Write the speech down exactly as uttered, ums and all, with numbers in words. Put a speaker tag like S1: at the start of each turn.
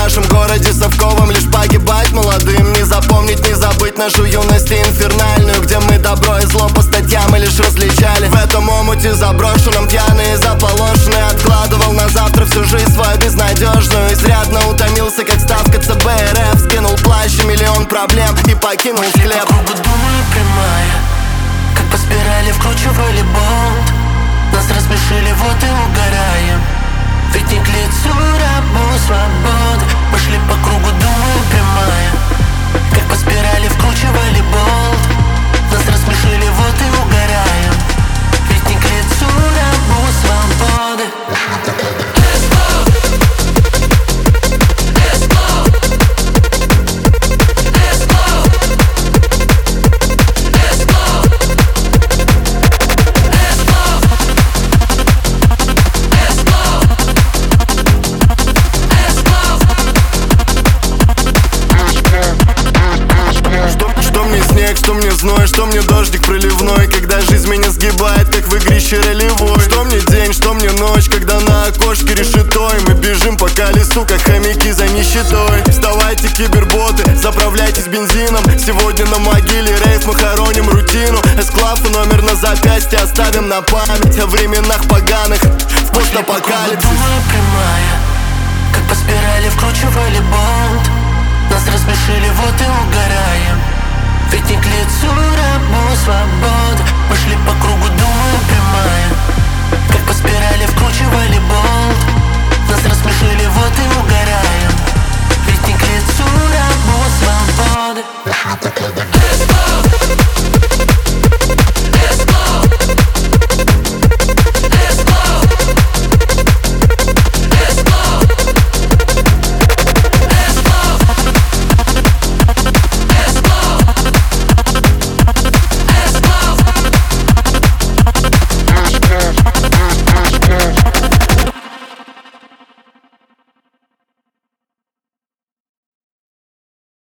S1: нашем городе совковом лишь погибать молодым. Не запомнить, не забыть нашу юность инфернальную, где мы добро и зло по статьям мы лишь различали. В этом омуте заброшенном пьяный и заполошенный откладывал на завтра всю жизнь свою безнадежную. Изрядно утомился, как ставка ЦБ РФ. Скинул плащ и миллион проблем и покинул склеп.
S2: По кругу думаю прямая, как по спирали вкручивали болт. Нас рассмешили, вот и угораем. Ведь не к лицу рабу свободы. Мы шли по кругу, думаю прямая, как по спирали вкручивали болт. Нас рассмешили, вот и угораем. Ведь не к лицу рабу свободы.
S1: Что мне зной, что мне дождик проливной, когда жизнь меня сгибает, как в игрище ролевой. Что мне день, что мне ночь, когда на окошке решетой мы бежим по колесу, как хомяки за нищетой. Вставайте, киберботы, заправляйтесь бензином. Сегодня на могиле рейв мы хороним рутину. Эсклав и номер на запястье оставим на память о временах поганых в постапокалипсис.
S2: Думаю прямая, как по спирали вкручивали болт. Нас рассмешили, вот и угораем. Ведь не к лицу рабу свободы. Мы шли по кругу, думаю прямая, как по спирали вкручивали болт. Нас рассмешили, вот и угораем. Ведь не к лицу рабу свободы.